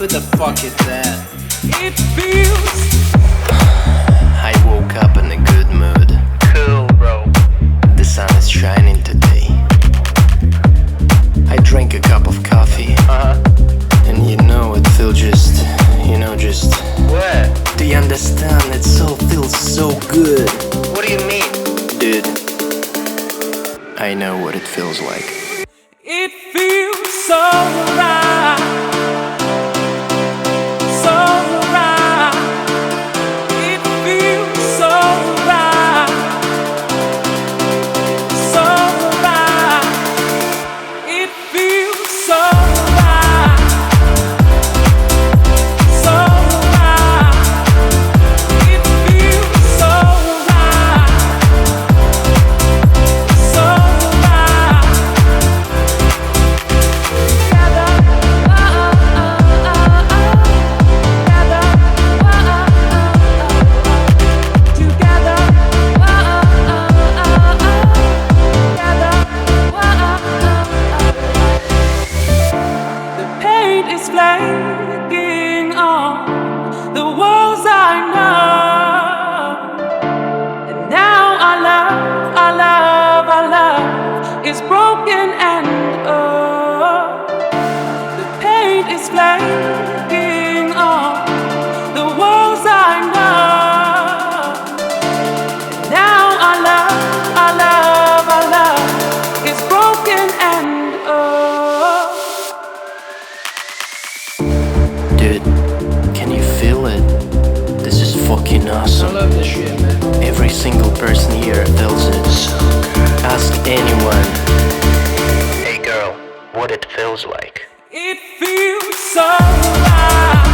What the fuck is that? It feels I woke up in a good mood. Cool, bro. The sun is shining today. I drank a cup of coffee. And you know it feels just. What? Do you understand? It all feels so good. What do you mean? Dude, I know what it feels like. It feels so right, so right. It feels so right, so right. It feels so right, so right. It feels so right, so right. Flaking on the walls I know, and now our love is broken, and oh, the pain is flaking on the walls I know, and now our love is broken, and oh. Dude, can you feel it? This is fucking I awesome. love this shit, man. Every single person here feels it. Ask anyone. Hey girl, what it feels like. It feels so right.